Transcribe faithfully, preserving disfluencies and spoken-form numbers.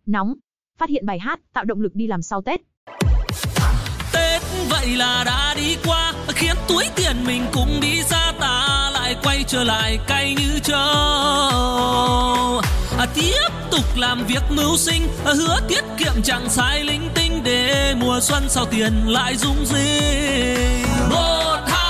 Nóng, phát hiện bài hát, tạo động lực đi làm sau Tết. Tết vậy là đã đi qua, khiến túi tiền mình cũng đi xa, ta lại quay trở lại cay như trâu. À, tiếp tục làm việc mưu sinh, à, hứa tiết kiệm chẳng sai linh tinh, để mùa xuân sau tiền lại rung rinh. Một hai